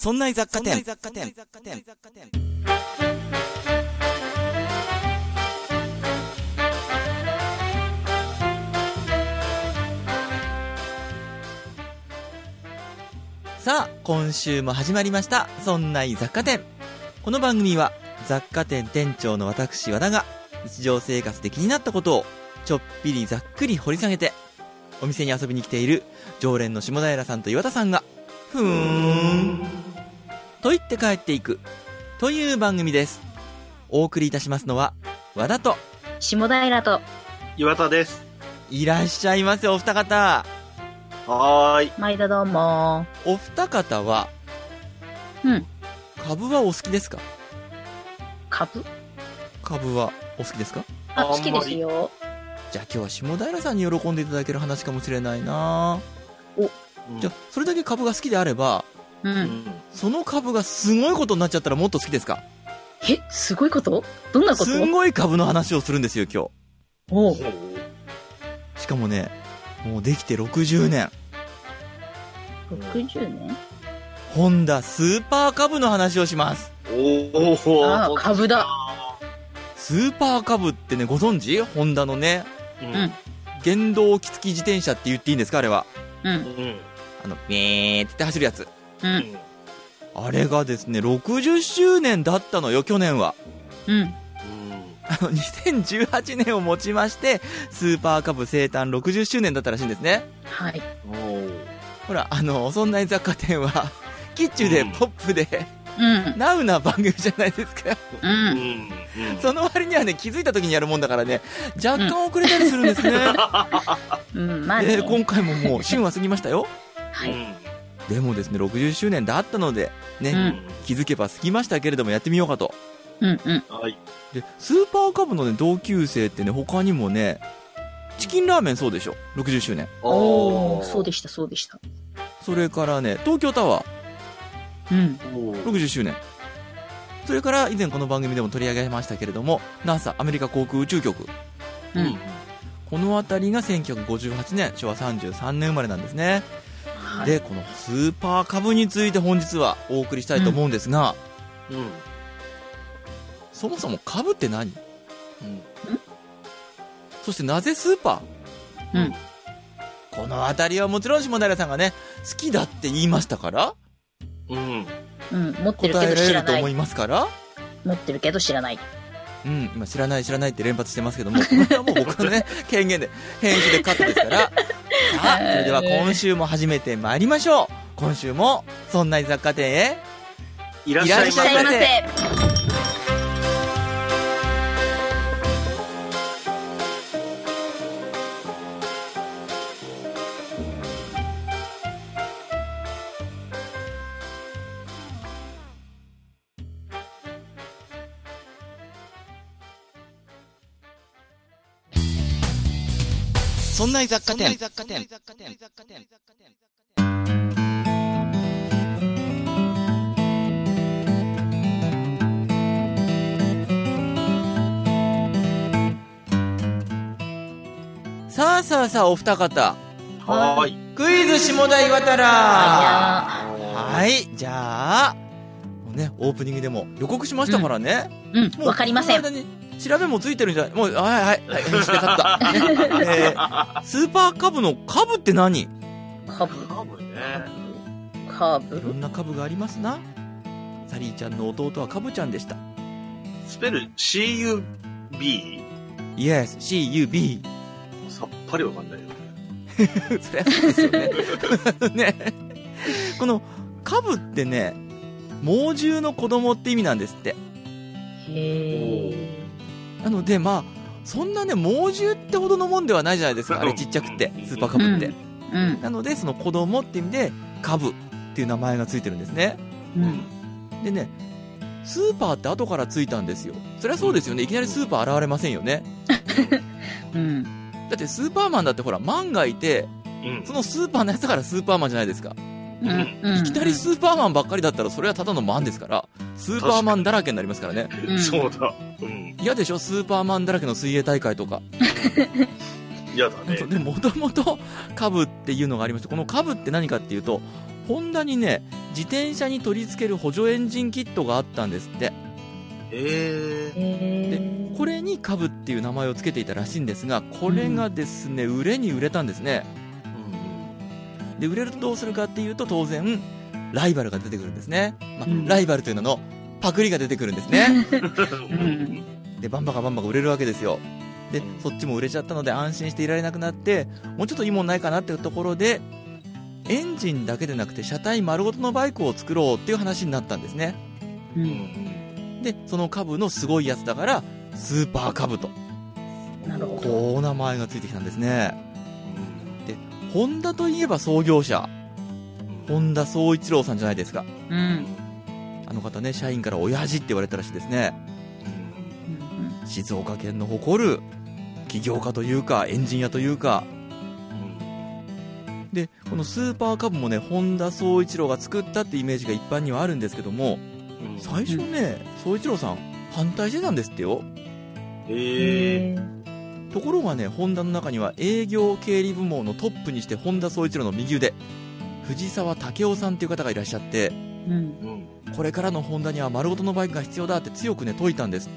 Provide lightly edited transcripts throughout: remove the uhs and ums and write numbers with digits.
そんな雑貨店。さあ、今週も始まりました。そんな雑貨店。この番組は雑貨店店長の私和田が日常生活で気になったことをちょっぴりざっくり掘り下げて、お店に遊びに来ている常連の下平さんと岩田さんがふーんと言って帰っていくという番組です。お送りいたしますのは和田と下平と岩田です。 いらっしゃいませ。お二方。 はーい。 毎度どうも。 お二方は株はお好きですか？ 株はお好きですか？ 好きですよ。 じゃあ今日は下平さんに喜んでいただける話かもしれないな。じゃあそれだけ株が好きであれば、その株がすごいことになっちゃったらもっと好きですか？ すごいこと？どんなこと？ すごい株の話をするんですよ今日。しかもね、もうできて60年。 60年？ ホンダスーパー株の話をします。 株だ。 スーパー株ってね、ご存知？ホンダのね、原動機付き自転車って言っていいんですか、あれは。ビーって走るやつ。あれがですね、60周年だったのよ、去年は。2018年をもちましてスーパーカブ生誕60周年だったらしいんですね。 はい。 ほら、そんな雑貨店はキッチュでポップで、ナウな番組じゃないですか。その割にはね、気づいた時にやるもんだからね、若干遅れたりするんですね。 まあね。 今回ももう旬は過ぎましたよ。 はい。 でもですね、60周年だったのでね、気づけば過ぎましたけれども、やってみようかと。でスーパーカブの、ね、同級生ってね、他にもね、チキンラーメンそうでしょ、60周年。 そうでした。 それからね、東京タワー、60周年。それから以前この番組でも取り上げましたけれども、 NASA アメリカ航空宇宙局、この辺りが1958年昭和33年生まれなんですね。でこのスーパーカブについて本日はお送りしたいと思うんですが、そもそも株って何？そしてなぜスーパー？このあたりはもちろん下平さんがね、好きだって言いましたから、 持ってるけど知らない。 答えられると思いますから。 持ってるけど知らない。 今知らないって連発してますけども、これはもう僕のね権限で編集でカットですから。さあ、それでは今週も始めてまいりましょう。今週もそんな雑貨店へいらっしゃいませ。 そんな雑貨店。さあお二方、クイズ下田岩田ら。はい、じゃあもうね、オープニングでも予告しましたからね。 わかりません。 調べもついてるんじゃない？もう、はい、編集でカットだ。スーパーカブのカブって何？ カブいろんなカブがありますな。サリーちゃんの弟はカブちゃんでした。 スペル CUB？ Yes, CUB。 さっぱりわかんないよね。 そりゃそうですよね。ね、このカブってね、猛獣の子供って意味なんですって。なのでそんなね、猛獣ってほどのもんではないじゃないですか、あれちっちゃくて、スーパーカブって。なのでその子供って意味でカブっていう名前がついてるんですね。でね、スーパーって後からついたんですよ。そりゃそうですよね、いきなりスーパー現れませんよね。だってスーパーマンだってほら、マンがいて、そのスーパーのやつだからスーパーマンじゃないですか。いきなりスーパーマンばっかりだったらそれはただのマンですから、スーパーマンだらけになりますからね。 そうだ。 嫌でしょ、スーパーマンだらけの水泳大会とか。 嫌だね。 でもともとカブっていうのがありまして、このカブって何かっていうと、ホンダにね自転車に取り付ける補助エンジンキットがあったんですって。でこれにカブっていう名前を付けていたらしいんですが、これがですね、売れに売れたんですね。で売れるとどうするかっていうと、当然ライバルが出てくるんですね。ライバルという名のパクリが出てくるんですね。でバンバカ売れるわけですよ。でそっちも売れちゃったので安心していられなくなって、もうちょっといいもんないかなっていうところで、エンジンだけでなくて車体丸ごとのバイクを作ろうっていう話になったんですね。でそのカブのすごいやつだからスーパーカブと、 なるほど、 こう名前がついてきたんですね。でホンダといえば創業者本田宗一郎さんじゃないですか。あの方ね、社員から親父って言われたらしいですね。静岡県の誇る起業家というかエンジン屋というか、でこのスーパーカブもね、本田宗一郎が作ったってイメージが一般にはあるんですけども、最初ね、宗一郎さん反対してたんですってよ。ところがね、ホンダの中には営業経理部門のトップにして本田宗一郎の右腕藤沢武雄さんっていう方がいらっしゃって、これからのホンダには丸ごとのバイクが必要だって強くね説いたんですって。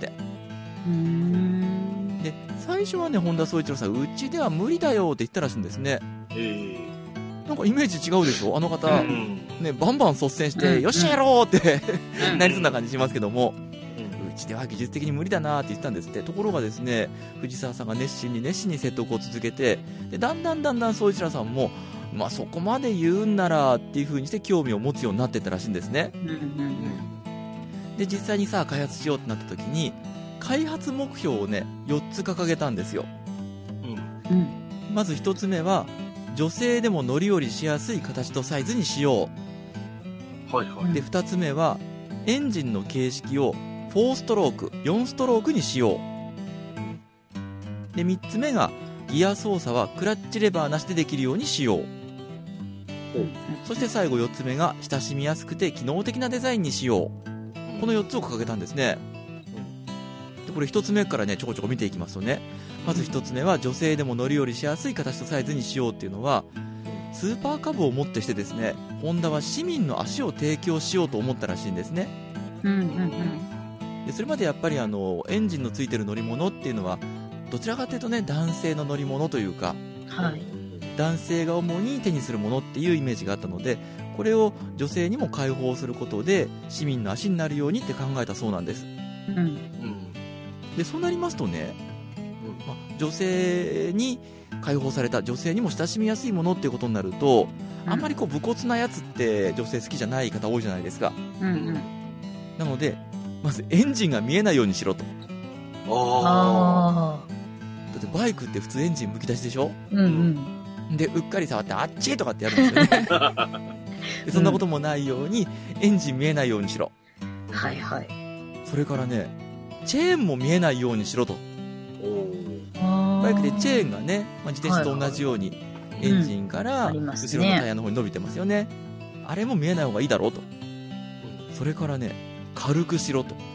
で最初はね、本田宗一郎さん、うちでは無理だよって言ったらしいんですね。なんかイメージ違うでしょ、あの方、ね、バンバン率先して、よっしゃやろうってなりそうな感じしますけども、うちでは技術的に無理だなって言ってたんですって。ところがですね、藤沢さんが熱心に説得を続けて、でだんだん宗一郎さんも、そこまで言うんならっていう風にして興味を持つようになってったらしいんですね。で実際にさ、開発しようってなった時に開発目標をね4つ掲げたんですよ。まず1つ目は、女性でも乗り降りしやすい形とサイズにしよう。で2つ目は、エンジンの形式を4ストローク4ストロークにしよう。で3つ目が、ギア操作はクラッチレバーなしでできるようにしよう。そして最後4つ目が、親しみやすくて機能的なデザインにしよう。この4つを掲げたんですね。でこれ1つ目からねちょこちょこ見ていきますとね、まず1つ目は、女性でも乗り降りしやすい形とサイズにしようっていうのは、スーパーカブをもってしてですね、ホンダは市民の足を提供しようと思ったらしいんですね。でそれまでやっぱりエンジンのついてる乗り物っていうのはどちらかというとね、男性の乗り物というか、男性が主に手にするものっていうイメージがあったので、これを女性にも開放することで市民の足になるようにって考えたそうなんです。でそうなりますとね、女性に開放された、女性にも親しみやすいものっていうことになると、あんまり武骨なやつって女性好きじゃない方多いじゃないですか。なのでまずエンジンが見えないようにしろと。だってバイクって普通エンジンむき出しでしょ。でうっかり触ってあっちとかってやるんですよね。でそんなこともないようにエンジン見えないようにしろ。それからね、チェーンも見えないようにしろと。バイクでチェーンがね、自転車と同じようにエンジンから後ろのタイヤの方に伸びてますよね。あれも見えない方がいいだろうと。それからね、軽くしろと。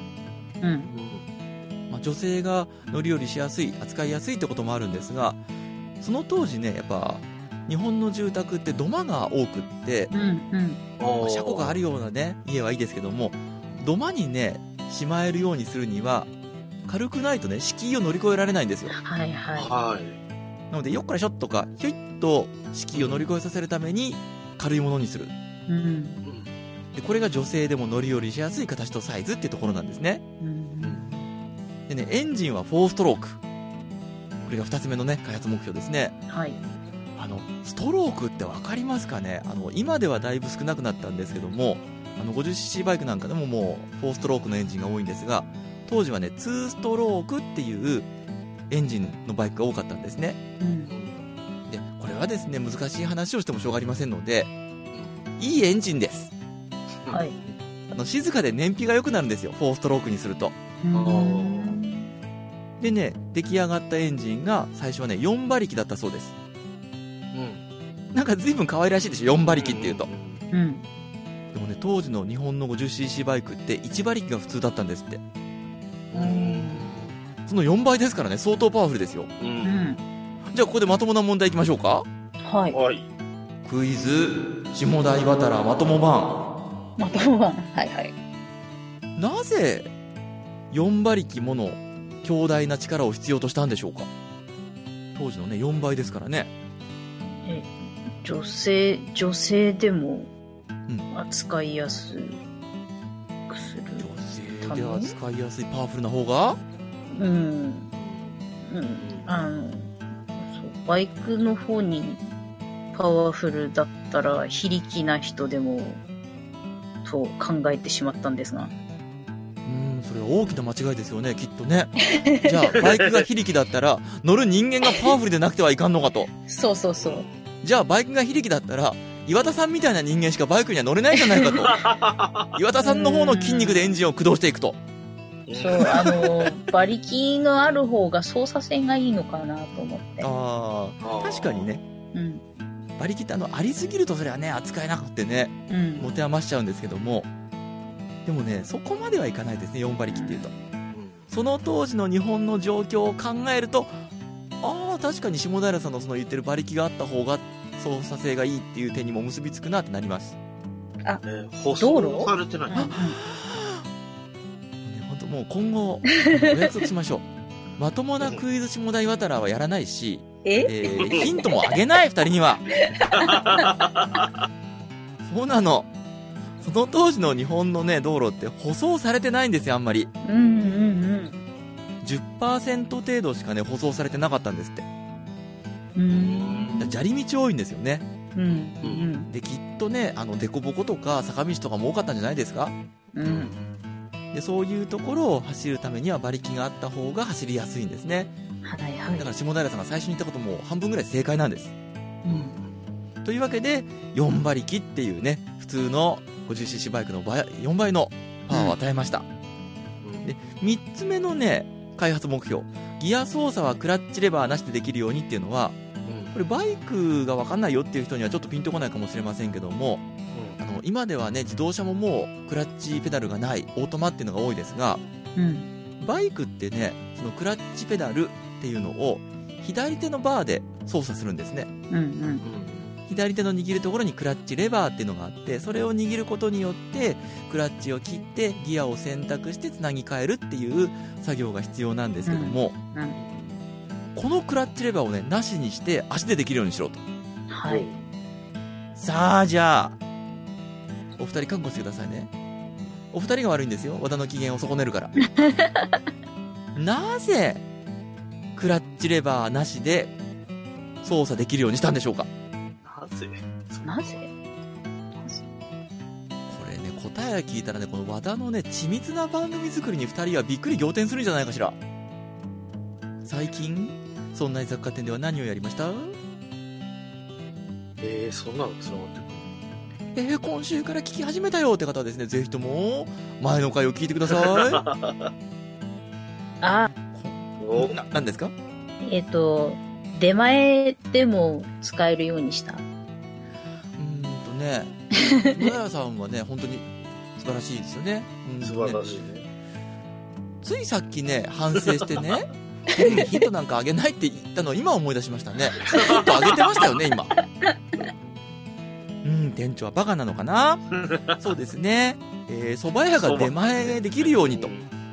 女性が乗り降りしやすい、扱いやすいってこともあるんですが、その当時ね、やっぱ日本の住宅って土間が多くって、車庫があるようなね家はいいですけども、土間にねしまえるようにするには軽くないとね、敷居を乗り越えられないんですよ。なのでよっこらしょっとかひょいっと敷居を乗り越えさせるために軽いものにする。でこれが女性でも乗り降りしやすい形とサイズっていうところなんですね。でね、エンジンは4ストローク、これが2つ目のね開発目標ですね。ストロークって分かりますかね。今ではだいぶ少なくなったんですけども、50cc バイクなんかでももう4ストロークのエンジンが多いんですが、当時はね2ストロークっていうエンジンのバイクが多かったんですね。でこれはですね、難しい話をしてもしょうがありませんので、いいエンジンです。静かで燃費が良くなるんですよ、4ストロークにすると。でね、出来上がったエンジンが最初はね4馬力だったそうです。なんか随分可愛らしいでしょ、4馬力っていうと。でもね、当時の日本の 50cc バイクって1馬力が普通だったんですって。その4倍ですからね、相当パワフルですよ。じゃあここでまともな問題いきましょうか。クイズ下田井端まとも版。 まとも版。はいはい。 なぜ4馬力もの強大な力を必要としたんでしょうか。当時のね4倍ですからね。 女性でも扱いやすくする、 女性で扱いやすいパワフルな方が、 そうバイクの方にパワフルだったら非力な人でもと考えてしまったんですが、 それは大きな間違いですよね、きっとね。じゃあバイクが非力だったら乗る人間がパワフルでなくてはいかんのかと。 そう。 じゃあバイクが非力だったら岩田さんみたいな人間しかバイクには乗れないじゃないかと。岩田さんの方の筋肉でエンジンを駆動していくと。 そう、馬力のある方が操作性がいいのかなと思って。 確かにね。馬力ってありすぎるとそれはね扱えなくてね、持て余しちゃうんですけども、でもねそこまではいかないですね、4馬力っていうと。その当時の日本の状況を考えると、確かに下平さんのその言ってる馬力があった方が操作性がいいっていう点にも結びつくなってなります。 舗装されてない。 本当もう今後お約束しましょう。まともなクイズ下田岩太郎はやらないし、ヒントもあげない、2人には。そうなの。その当時の日本のね道路って舗装されてないんですよ、あんまり。10% 程度しかね舗装されてなかったんですって。砂利道多いんですよね。できっとね凸凹とか坂道とかも多かったんじゃないですか。でそういうところを走るためには馬力があった方が走りやすいんですね。だから下平さんが最初に言ったことも半分ぐらい正解なんです。というわけで4馬力っていうね普通の 50cc バイクの4倍のパワーを与えました。で3つ目のね開発目標、ギア操作はクラッチレバーなしでできるようにっていうのは、これバイクが分かんないよっていう人にはちょっとピンとこないかもしれませんけども、今ではね自動車ももうクラッチペダルがないオートマっていうのが多いですが、バイクってねそのクラッチペダルっていうのを左手のバーで操作するんですね。左手の握るところにクラッチレバーっていうのがあって、それを握ることによってクラッチを切ってギアを選択してつなぎ替えるっていう作業が必要なんですけども、このクラッチレバーをねなしにして足でできるようにしろと。さあじゃあお二人覚悟してくださいね。お二人が悪いんですよ、和田の機嫌を損ねるから。なぜクラッチレバーなしで操作できるようにしたんでしょうか。 なぜこれね答え聞いたらねこの和田のね緻密な番組作りに2人はびっくり仰天するんじゃないかしら。最近そんな雑貨店では何をやりました？ そんなのつながってくる。 今週から聞き始めたよって方はですね、ぜひとも前の回を聞いてください。何ですか？ 出前でも使えるようにした。 ね、野谷さんはね本当に素晴らしいですよね。 素晴らしいね。 ついさっきね反省してねヒントなんかあげないって言ったのを今思い出しましたね。ヒントあげてましたよね今。店長はバカなのかな。そうですね、蕎麦屋が出前できるようにと、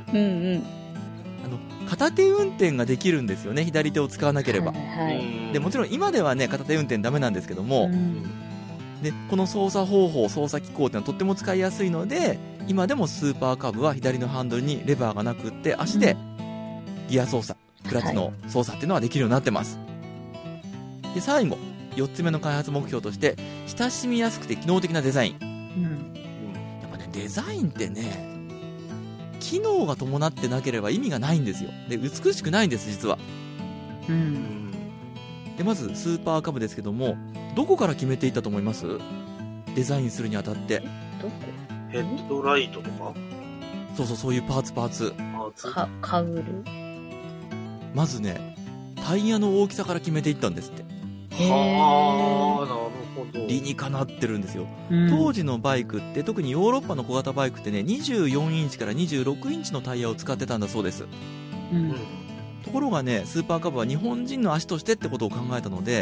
片手運転ができるんですよね、左手を使わなければ。でもちろん今ではね片手運転ダメなんですけども、でこの操作方法操作機構ってのはとっても使いやすいので、今でもスーパーカブは左のハンドルにレバーがなくって足でギア操作クラッチの操作っていうのはできるようになってます。で最後4つ目の開発目標として親しみやすくて機能的なデザイン、やっぱねデザインってね機能が伴ってなければ意味がないんですよ。で美しくないんです実は。でまずスーパーカブですけども、どこから決めていったと思います？デザインするにあたって。 どこ？ ヘッドライトとか？ そういうパーツカウル。 まずねタイヤの大きさから決めていったんですって。 なるほど。 理にかなってるんですよ。当時のバイクって特にヨーロッパの小型バイクってね24インチから26インチのタイヤを使ってたんだそうです。ところがねスーパーカブは日本人の足としてってことを考えたので、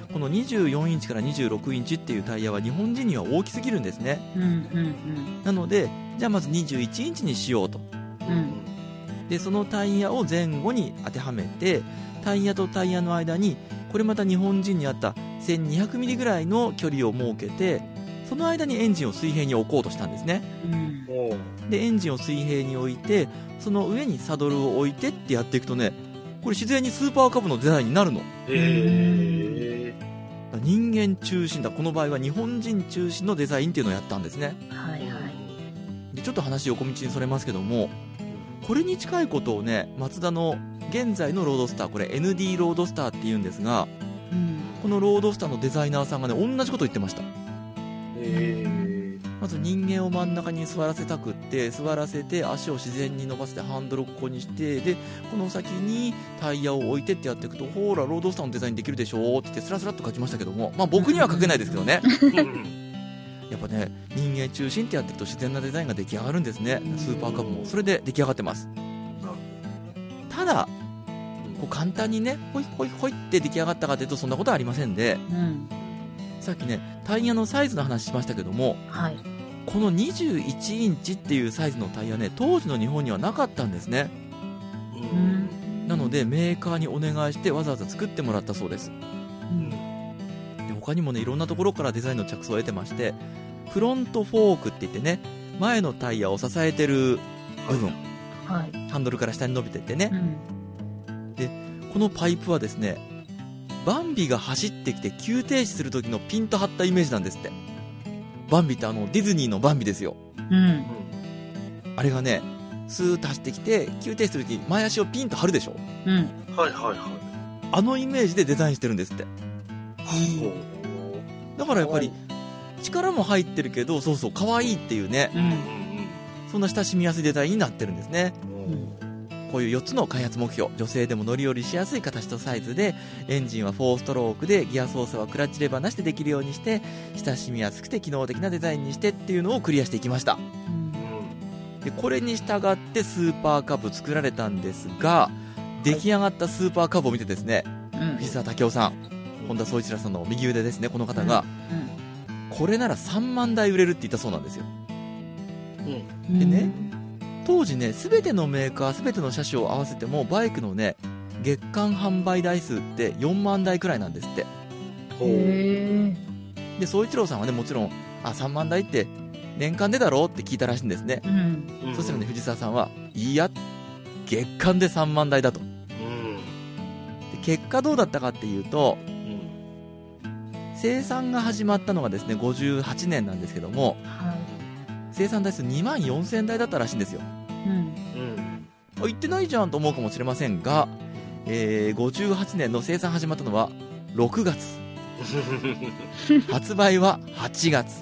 この24インチから26インチっていうタイヤは日本人には大きすぎるんですね。 うんうんなのでじゃあまず21インチにしようと。 うんでそのタイヤを前後に当てはめて、タイヤとタイヤの間にこれまた日本人に合った1200ミリぐらいの距離を設けて、その間にエンジンを水平に置こうとしたんですね。 うんおうでエンジンを水平に置いて、その上にサドルを置いてってやっていくとね、これ自然にスーパーカブのデザインになるの。 へ人間中心だ、この場合は日本人中心のデザインっていうのをやったんですね。 はいはいでちょっと話横道にそれますけども、これに近いことをね、マツダの現在のロードスター、これ ND ロードスターって言うんですが、 うんこのロードスターのデザイナーさんがね、同じこと言ってました。 えまず人間を真ん中に座らせたくって、座らせて足を自然に伸ばしてハンドルをここにして、でこの先にタイヤを置いてってやっていくと、ほらロードスターのデザインできるでしょって言ってスラスラっと書きましたけども、まあ僕には書けないですけどねやっぱね、人間中心ってやっていくと自然なデザインが出来上がるんですね。スーパーカブもそれで出来上がってます。ただこう簡単にね、ホイホイホイって出来上がったかというとそんなことはありませんで、 うんさっきねタイヤのサイズの話しましたけども、 はいこの21インチっていうサイズのタイヤね、当時の日本にはなかったんですね。 うんなのでメーカーにお願いしてわざわざ作ってもらったそうです。 うんで他にもねいろんなところからデザインの着想を得てまして、フロントフォークって言ってね、前のタイヤを支えてる部分、 はいハンドルから下に伸びてってね、 うんこのパイプはですね、バンビが走ってきて急停止する時のピンと張ったイメージなんですって。バンビってディズニーのバンビですよ。 うんあれがねスーッと走ってきて急停止する時前足をピンと張るでしょ。 うんはいはいはいあのイメージでデザインしてるんですって。 ほうだからやっぱり力も入ってるけど、そうそう可愛いっていうね、 うんそんな親しみやすいデザインになってるんですね。 うんこういう4つの開発目標、女性でも乗り降りしやすい形とサイズで、エンジンは4ストロークで、ギア操作はクラッチレバーなしでできるようにして、親しみやすくて機能的なデザインにしてっていうのをクリアしていきました。でこれに従ってスーパーカブ作られたんですが、出来上がったスーパーカブを見てですね、 うん藤沢武雄さん、本田宗一郎さんの右腕ですね、この方が、これなら3万台売れるって言ったそうなんですよ。 うんでね当時ね、全てのメーカー全ての車種を合わせてもバイクのね月間販売台数って4万台くらいなんですって。 ほうへで宗一郎さんはね、もちろん3万台って年間でだろうって聞いたらしいんですね。 うんそしたらね、藤沢さんはいや月間で3万台だと。で結果どうだったかっていうと、生産が始まったのがですね58年なんですけども、 はい生産台数2万4000台だったらしいんですよ。 うん言ってないじゃんと思うかもしれませんが、58年の生産始まったのは6月発売は8月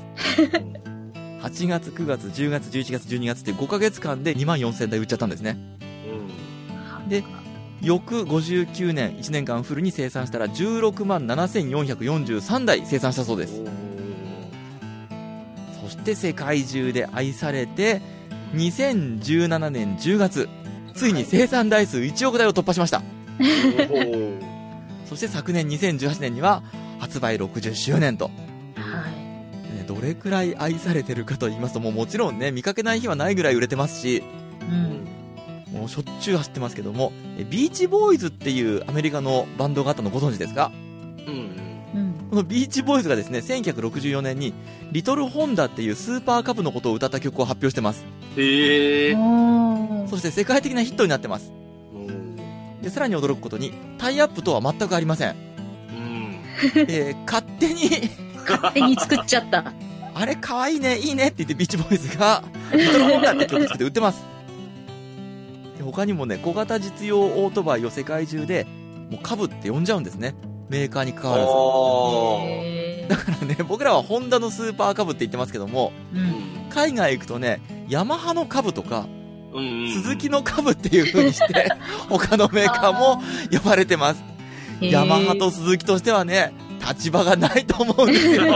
8月9月10月11月12月って5ヶ月間で2万4000台売っちゃったんですね。で翌59年1年間フルに生産したら16万7443台生産したそうです。そして世界中で愛されて2017年10月ついに生産台数1億台を突破しました。そして昨年2018年には発売60周年と、 はいどれくらい愛されてるかと言いますと、もちろんね見かけない日はないぐらい売れてますし、 うんもうしょっちゅう走ってますけども、ビーチボーイズっていうアメリカのバンドがあったのご存知ですか？ うんこのビーチボーイズがですね1964年にリトルホンダっていうスーパーカブのことを歌った曲を発表してます。 へえそして世界的なヒットになってます。でさらに驚くことにタイアップとは全くありません。勝手に作っちゃったあれ可愛いねいいねって言ってビーチボーイズがリトルホンダって曲作って売ってます。で他にもね小型実用オートバイを世界中でもうカブって呼んじゃうんですね、メーカーに関わらず。だからね僕らはホンダのスーパーカブって言ってますけども、海外行くとねヤマハのカブとかスズキのカブっていう風にして他のメーカーも呼ばれてます。ヤマハとスズキとしてはね立場がないと思うんですよ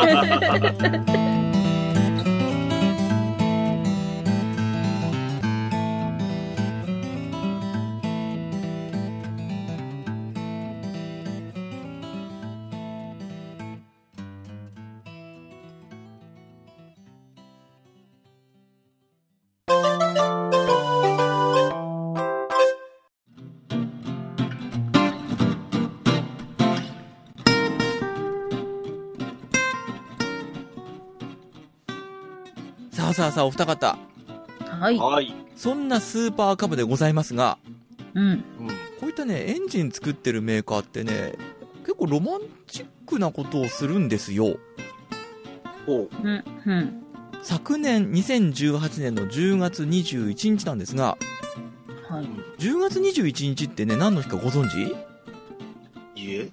さあ、お二方。 はい。 はい。 そんなスーパーカブでございますが、 うん。 うん。 こういったね、エンジン作ってるメーカーってね、結構ロマンチックなことをするんですよ。 ほう。 うん。うん。 昨年2018年の10月21日なんですが、 はい。 10月21日ってね、何の日かご存知？ いえ。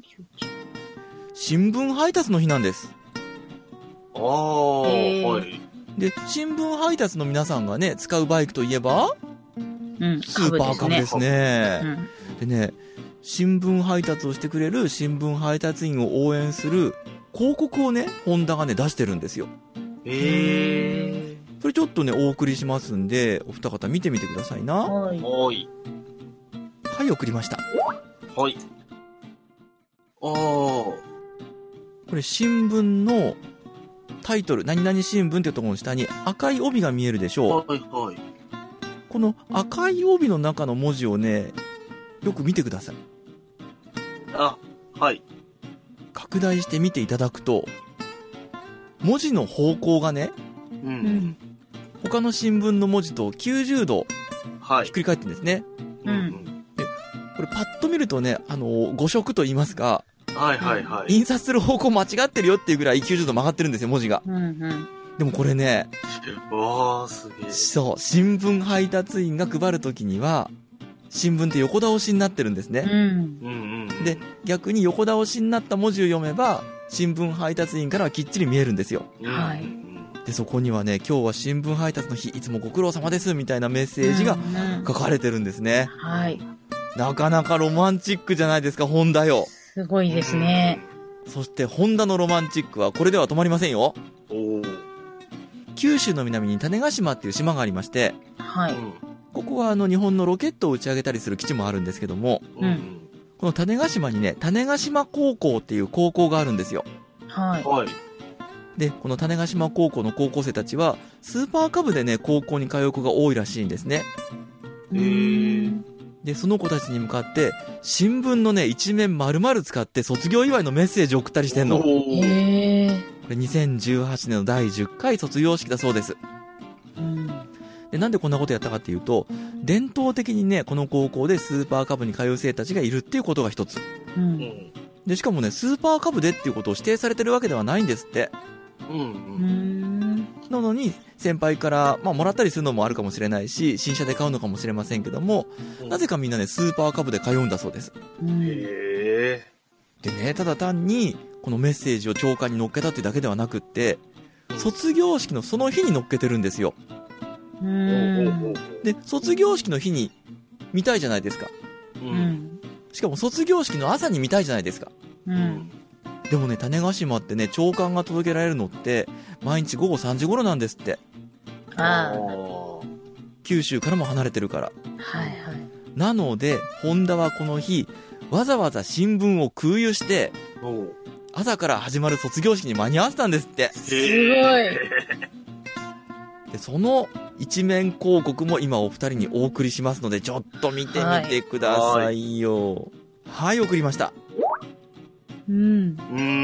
新聞配達の日なんです。 ああ、はい。 で、新聞配達の皆さんがね、使うバイクといえば、 うん。 スーパーカブですね。 うん。 でね、新聞配達をしてくれる新聞配達員を応援する広告をね、ホンダがね、出してるんですよ。 へえ。 それちょっとね、お送りしますんで、お二方見てみてくださいな。 はい。 はい。 はい、送りました。 はい。ああ。 これ新聞のタイトル、何々新聞っていうところの下に赤い帯が見えるでしょう。 はいはい。 この赤い帯の中の文字をね、よく見てください。 あ、はい。 拡大して見ていただくと、文字の方向がね、 う。 うんん。 他の新聞の文字と90度はいひっ。くり返ってるんですね。 うんこれパッと見るとね、誤色と言いますか、 はいはいはい。 印刷する方向間違ってるよっていうぐらい90度曲がってるんですよ、文字が。 うん。うん。 でもこれね、 わあ、すげえ。 そう、新聞配達員が配るときには、新聞って横倒しになってるんですね。 うん。 うんうん。 で、逆に横倒しになった文字を読めば、新聞配達員からはきっちり見えるんですよ。 うん、 はいで、そこにはね、今日は新聞配達の日、いつもご苦労様ですみたいなメッセージがうん書かれてるんですね。 はい。 なかなかロマンチックじゃないですか、ホンダよ。 すごいですね。 そして、ホンダのロマンチックはこれでは止まりませんよ。 おお。 九州の南に種子島っていう島がありまして、 はい。 ここは日本のロケットを打ち上げたりする基地もあるんですけども、 うん。 この種子島にね、種子島高校っていう高校があるんですよ。 はい。 はい。 で、この種子島高校の高校生たちは、スーパーカブでね、高校に通う子が多いらしいんですね。 うーん。 で、その子たちに向かって、新聞のね、一面丸々使って卒業祝いのメッセージを送ったりしてんの。こおーへえ。 れ2018年の第10回卒業式だそうです。 うん。 で、なんでこんなことやったかっていうと、伝統的にね、この高校でスーパーカブに通う生たちがいるっていうことが一つ。 う。 うんん。 で、しかもね、スーパーカブでっていうことを指定されてるわけではないんですって。 うん。 うーん。 なのに、先輩から、もらったりするのもあるかもしれないし、新車で買うのかもしれませんけども、 うん。 なぜかみんなね、スーパーカブで通うんだそうです。 うん。 へえ。 でね、ただ単に、このメッセージを朝刊に載っけたっていうだけではなくって、卒業式のその日に載っけてるんですよ。 うおん。 で、卒業式の日に見たいじゃないですか。 う。 うんん。 しかも卒業式の朝に見たいじゃないですか。 う。 うんん。 でもね、種子島ってね、朝刊が届けられるのって、毎日午後3時頃なんですって。 ああ。 九州からも離れてるから。 はいはい。 なので、ホンダはこの日、わざわざ新聞を空輸して、 おお。 朝から始まる卒業式に間に合わせたんですって。 すごい。 で、その一面広告も今お二人にお送りしますので、ちょっと見てみてくださいよ。はい、送りました。 うん。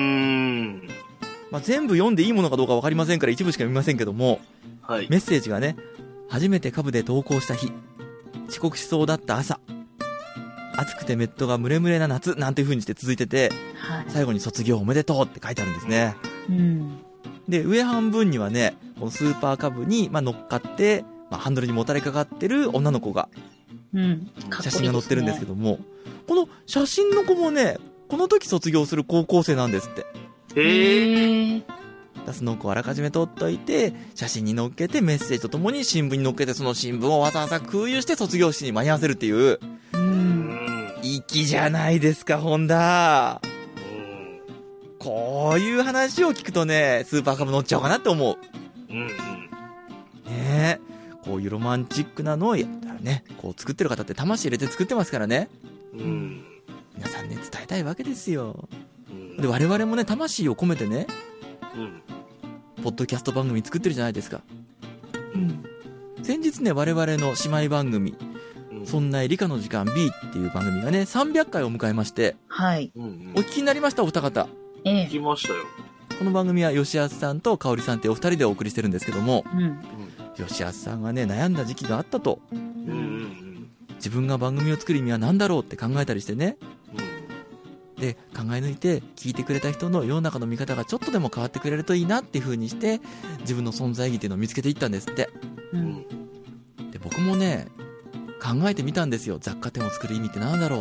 全部読んでいいものかどうかわかりませんから一部しか見ませんけども、 はい。 メッセージがね、初めてカブで登校した日、遅刻しそうだった朝、暑くてメットがムレムレな夏、なんていう風にして続いてて、 はい。 最後に卒業おめでとうって書いてあるんですね。 うん。 で、上半分にはね、このスーパーカブに、乗っかって、ハンドルにもたれかかってる女の子が、 うん。 写真が載ってるんですけども、この写真の子もね、この時卒業する高校生なんですって。 へえ。 その子をあらかじめ撮っといて、写真に載っけてメッセージとともに新聞に載っけて、その新聞をわざわざ空輸して卒業式に間に合わせるっていう、 う。 うんん。 粋じゃないですか、ホンダ。 うん。 こういう話を聞くとね、スーパーカブ乗っちゃおうかなって思う。 うん。 ねえ。こういうロマンチックなのをやったらね、こう作ってる方って魂入れて作ってますからね。 うん。 皆さんね、伝えたいわけですよ。 うん。 で、我々もね、魂を込めてね、 うん。 ポッドキャスト番組作ってるじゃないですか。 うん。 先日ね、我々の姉妹番組、そんな理科の時間 B っていう番組がね、300回を迎えまして、 はい。 うん。 お聞きになりました、お二方。 ええ。 聞きましたよ。 この番組は吉安さんと香織さんってお二人でお送りしてるんですけども、吉安さんがね悩んだ時期があったと。自分が番組を作る意味は何だろうって考えたりしてね、で考え抜いて聞いてくれた人の世の中の見方がちょっとでも変わってくれるといいなっていう風にして自分の存在意義っていうのを見つけていったんですって。で僕もね考えてみたんですよ。雑貨店を作る意味って何だろうって。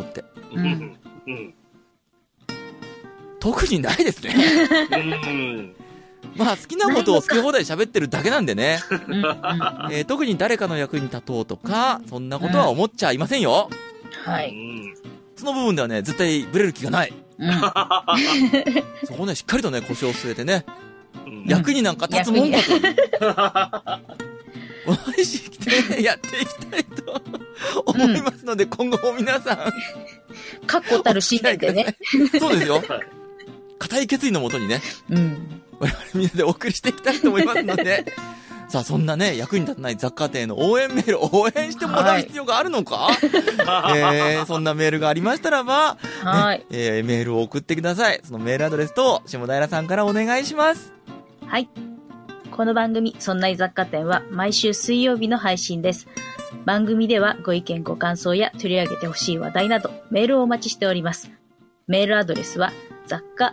特にないですね。まあ好きなことを好き放題喋ってるだけなんでね。特に誰かの役に立とうとかそんなことは思っちゃいませんよ。 はい。 その部分ではね絶対ブレる気がない。そこねしっかりとね腰を据えてね、役になんか立つもんかとおいしくて、ね、やっていきたいと思いますので、今後も皆さん確固たる信念でね。 そうですよ。固い決意のもとにね、我々みんなでお送りしていきたいと思いますので、さあそんなね役に立たない雑貨店の応援メールを応援してもらう必要があるのか、そんなメールがありましたらば、メールを送ってください。そのメールアドレスと下平さんからお願いします。 はい。この番組そんな雑貨店は毎週水曜日の配信です。番組ではご意見ご感想や取り上げてほしい話題などメールをお待ちしております。メールアドレスは雑貨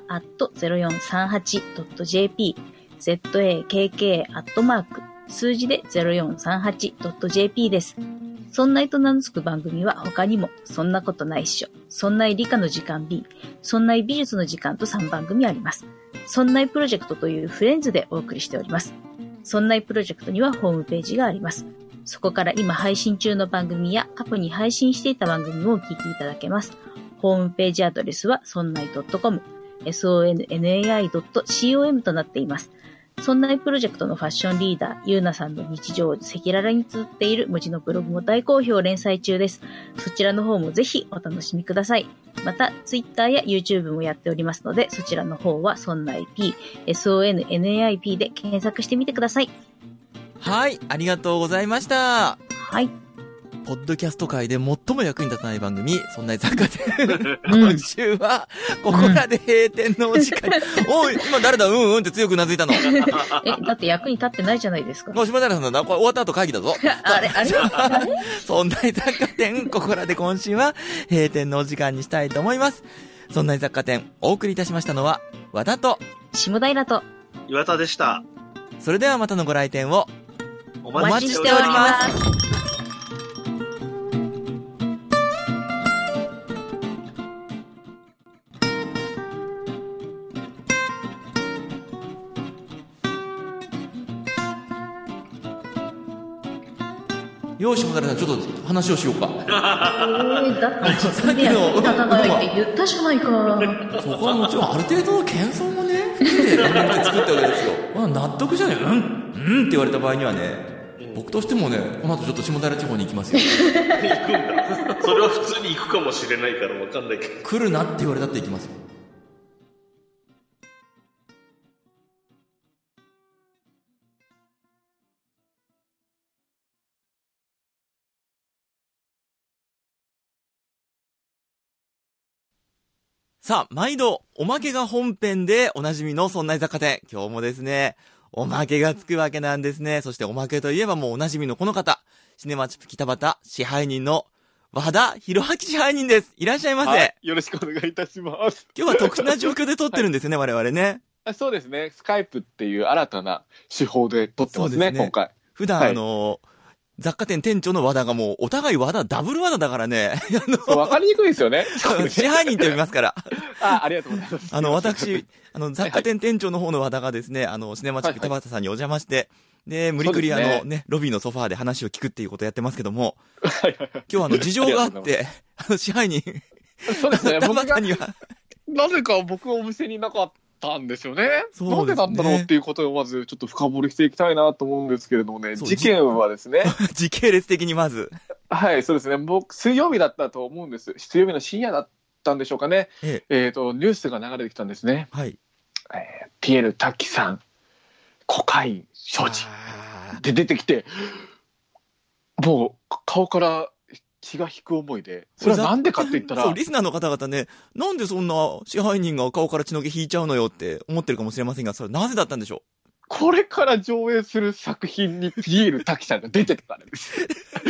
@0438.jp zakk@ 数字で 0438.jp です。そんないと名の付く番組は他にもそんなことないっしょ、そんない理科の時間 B、そんない美術の時間と3番組あります。そんないプロジェクトというフレンズでお送りしております。そんないプロジェクトにはホームページがあります。そこから今配信中の番組や過去に配信していた番組もお聞きいただけます。ホームページアドレスはそんない .com、sonnai.com となっています。そんないプロジェクトのファッションリーダー、ゆうなさんの日常を赤裸々に綴っている文字のブログも大好評連載中です。そちらの方もぜひお楽しみください。また、ツイッターや YouTube もやっておりますので、そちらの方はそんない P、SONNAIP で検索してみてください。 はい、ありがとうございました。 はい。 ポッドキャスト界で最も役に立たない番組、そんな雑貨店。今週は、ここらで閉店のお時間。おい、今誰だって強くうなずいたの。 だって役に立ってないじゃないですか。 もう島平さんだな。これ終わった後会議だぞ。 あれそんな雑貨店、ここらで今週は閉店のお時間にしたいと思います。そんな雑貨店、お送りいたしましたのは、和田と、 下平と、 岩田でした。 それではまたのご来店を、 お待ちしております。 よし、下平さん、ちょっと話をしようか。 だって自分で役に立たないって言ったじゃないか。 そこはもちろんある程度の謙遜もね、含めて番組で作ったわけですよ。まあ、納得じゃない。って言われた場合にはね、僕としてもね、この後ちょっと下平地方に行きますよ。 行くんだ。それは普通に行くかもしれないから分かんないけど。 来るなって言われたって行きますよ。さあ、毎度、おまけが本編でおなじみのそんな雑貨店。今日もですね、おまけがつくわけなんですね。そしておまけといえばもうおなじみのこの方。シネマチップ北畑支配人の和田博明支配人です。いらっしゃいませ。はい、 よろしくお願いいたします。 今日は特殊な状況で撮ってるんですよね、はい、我々ね。 そうですね。スカイプっていう新たな手法で撮ってますね、今回。 普段、はい、雑貨店店長の和田がもう、お互い和田、ダブル和田だからね。 わかりにくいですよね。 支配人って呼びますから。 ありがとうございます。 私、雑貨店店長の方の和田がですね、シネマチップ北畑さんにお邪魔して、で、無理くりロビーのソファーで話を聞くっていうことをやってますけども、今日は事情があって、支配人、 そうですね、 北畑には。 なぜか僕はお店にいなかったんですよね。なんでなんだろうっていうことをまずちょっと深掘りしていきたいなと思うんですけれどもね、事件はですね。 時系列的にまず。 はい、そうですね。僕、水曜日だったと思うんです。水曜日の深夜だったんでしょうかね。ニュースが流れてきたんですね。 はい。 ピエール瀧さん、コカイン所持で出てきて、もう顔から血が引く思いで、それはなんでかって言ったら、 そう、リスナーの方々ね、なんでそんな支配人が顔から血の毛引いちゃうのよって思ってるかもしれませんが、それはなぜだったんでしょう？ これから上映する作品にピエール滝さんが出てたからです。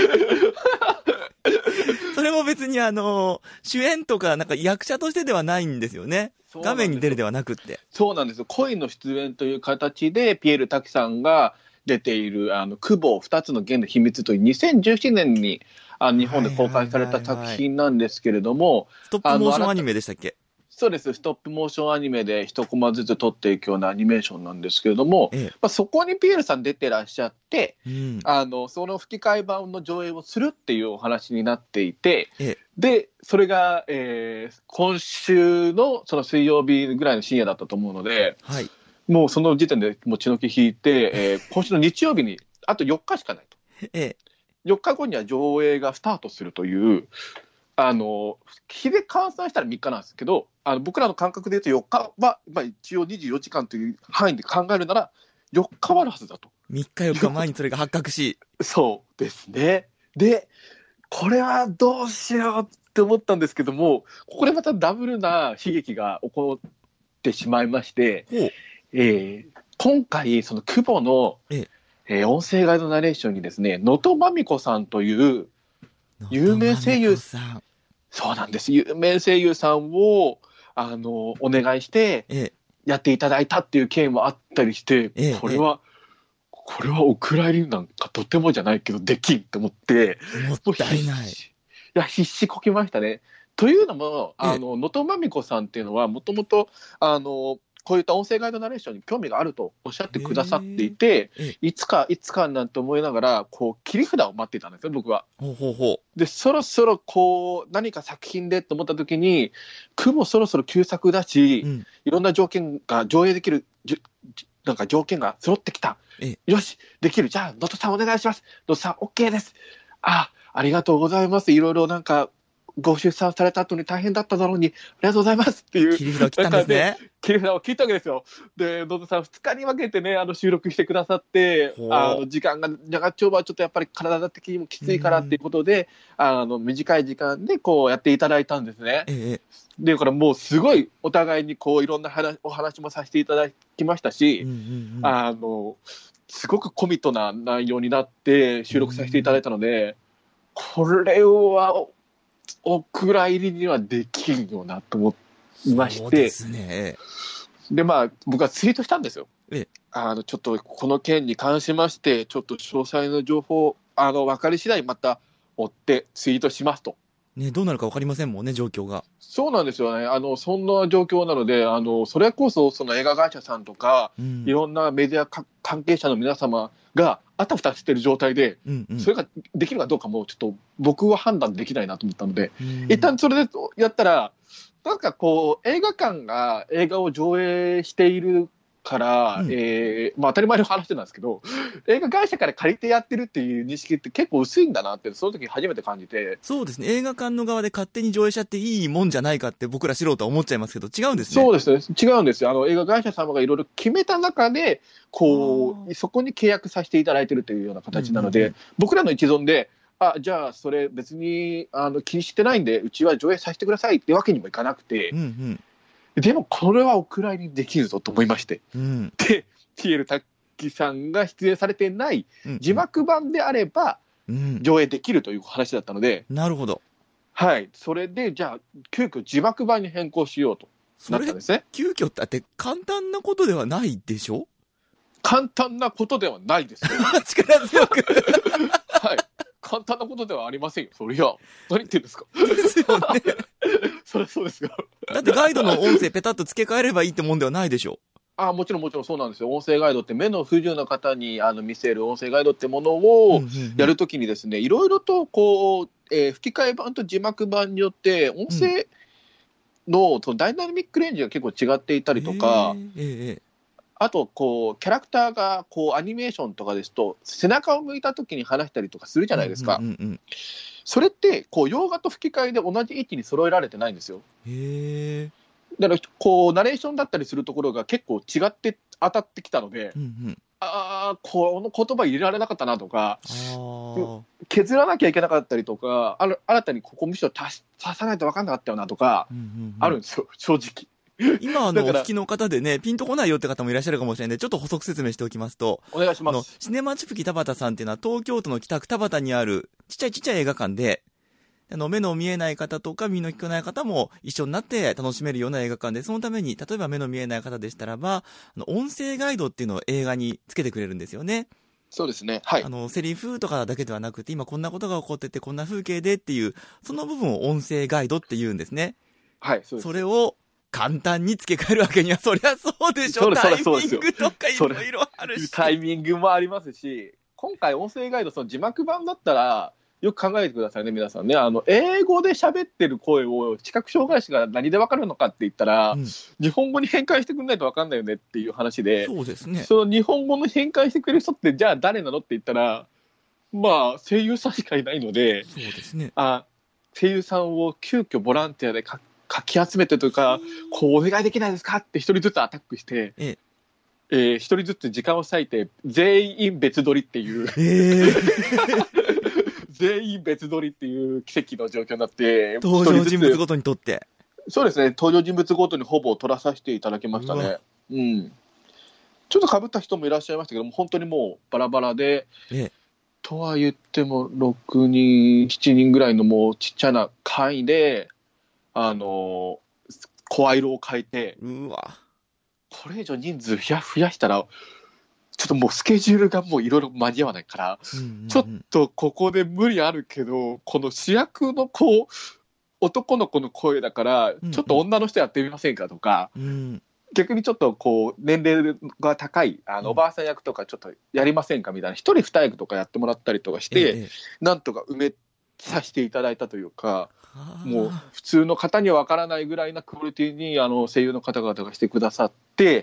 それも別に主演とかなんか役者としてではないんですよね。画面に出るではなくって。そうなんですよ。 恋の出演という形でピエール滝さんが出ている久保二つの弦の秘密という2017年に日本で公開された作品なんですけれども、 ストップモーションアニメでしたっけ？ そうです。ストップモーションアニメで一コマずつ撮っていくようなアニメーションなんですけれども、そこにピエールさん出てらっしゃって、その吹き替え版の上映をするっていうお話になっていて、でそれが、今週のその水曜日ぐらいの深夜だったと思うので、もうその時点でもう血の気引いて、今週の日曜日にあと4日しかないと、4日後には上映がスタートするという、日で換算したら3日なんですけど、僕らの感覚で言うと4日は、一応24時間という範囲で考えるなら4日はあるはずだと。 3日4日前にそれが発覚しそうですね。でこれはどうしようって思ったんですけども、ここでまたダブルな悲劇が起こってしまいまして、今回その久保の、音声ガイドナレーションにですね、能登まみこさんという有名声優さん、そうなんです、有名声優さんをお願いしてやっていただいたっていう件もあったりして、これはお蔵入りなんかとてもじゃないけどできんと思って、 もったいない。 いや必死こきましたね。というのも能登まみこさんっていうのはもともとこういった音声ガイドナレーションに興味があるとおっしゃってくださっていて、いつかなんて思いながらこう切り札を待っていたんですよ、僕は。でそろそろこう何か作品でと思った時に、久保そろそろ旧作だし、いろんな条件が上映できるなんか条件が揃ってきた、よしできる、じゃあ能登さんお願いします、能登さん OK です、ありがとうございます、いろいろなんかご出産された後に大変だっただろうにありがとうございますっていう切り札を切ったんですね。 切り札を切ったわけですよ。で能登さん2日に分けてね収録してくださって、時間が長丁場はちょっとやっぱり体的にもきついからっていうことで短い時間でこうやっていただいたんですね。でだからもうすごいお互いにこういろんなお話もさせていただきましたし、すごくコミットな内容になって収録させていただいたので、これはお蔵入りにはできるよなと思いまして、そうですね。で僕はツイートしたんですよ。ちょっとこの件に関しましてちょっと詳細の情報分かり次第また追ってツイートしますと。 どうなるか分かりませんもんね、状況が。 そうなんですよね。そんな状況なのでそれこそその映画会社さんとか、いろんなメディア関係者の皆様があたふたしてる状態で、それができるかどうかもちょっと僕は判断できないなと思ったので、一旦それでやったらなんかこう映画館が映画を上映しているから、当たり前の話なんですけど、映画会社から借りてやってるっていう認識って結構薄いんだなってその時初めて感じて。 そうですね、映画館の側で勝手に上映しちゃっていいもんじゃないかって僕ら素人は思っちゃいますけど、違うんですね。 そうですね、違うんですよ。映画会社様がいろいろ決めた中でこうそこに契約させていただいてるというような形なので、僕らの一存でじゃあそれ別に気にしてないんでうちは上映させてくださいってわけにもいかなくて、でもこれはお蔵入りにできるぞと思いまして、でピエール滝さんが出演されてない字幕版であれば上映できるという話だったので、 なるほど、 はい、それでじゃあ急遽字幕版に変更しようとなったんですね。 急遽だって簡単なことではないでしょ。 簡単なことではないですよ力強くはい、簡単なことではありませんよ。それは何言ってんですか。 ですよねそれそうですがだってガイドの音声ペタッと付け替えればいいってもんではないでしょ。 もちろんそうなんですよ。音声ガイドって目の不自由な方に見せる音声ガイドってものをやるときにですね、いろいろとこう、吹き替え版と字幕版によって音声の、そのダイナミックレンジが結構違っていたりとか、あとこうキャラクターがこうアニメーションとかですと背中を向いた時に話したりとかするじゃないですか。それってこう洋画と吹き替えで同じ位置に揃えられてないんですよ。だからこうナレーションだったりするところが結構違って当たってきたので、 この言葉入れられなかったなとか、 あ削らなきゃいけなかったりとか、新たにここむしろ足さないと分かんなかったよなとか、あるんですよ、正直。 今おだから聞きの方でね、ピンとこないよって方もいらっしゃるかもしれないんで、ちょっと補足説明しておきますと、 お願いします。 シネマチュプキ田端さんっていうのは東京都の北区田端にあるちっちゃい映画館で、目の見えない方とか耳の聞こえない方も一緒になって楽しめるような映画館で、そのために例えば目の見えない方でしたらば、音声ガイドっていうのを映画につけてくれるんですよね。 そうですね。はい。 セリフとかだけではなくて、今こんなことが起こっててこんな風景でっていう、その部分を音声ガイドって言うんですね。 はい、そうです。 それを簡単に付け替えるわけにはそりゃそうでしょ。タイミングとかいろいろあるし。 タイミングもありますし、今回音声ガイド、その字幕版だったら、よく考えてくださいね、皆さんね。英語で喋ってる声を視覚障害者が何で分かるのかって言ったら、日本語に変換してくれないと分かんないよねっていう話で、 そうですね。 その日本語の変換してくれる人って、じゃあ誰なのって言ったら、まあ、声優さんしかいないので、 そうですね。 声優さんを急遽ボランティアでかき集めてというか、こうお願いできないですかって一人ずつアタックして、一人ずつ時間を割いて、全員別撮りっていう。全員別撮りっていう奇跡の状況になって、 登場人物ごとに撮って。 そうですね、登場人物ごとにほぼ撮らさせていただきましたね。うん。ちょっと被った人もいらっしゃいましたけども、本当にもうバラバラで、とは言っても6人、7人ぐらいのもうちっちゃな会で、声色を変えて、 うわ、 これ以上人数増やしたら、ちょっともうスケジュールがもういろいろ間に合わないから、ちょっとここで無理あるけど、この主役の子、男の子の声だから、ちょっと女の人やってみませんかとか、逆にちょっとこう年齢が高いおばあさん役とかちょっとやりませんかみたいな、一人二役とかやってもらったりとかして、なんとか埋めさせていただいたというか、もう普通の方には分からないぐらいなクオリティに声優の方々がしてくださって、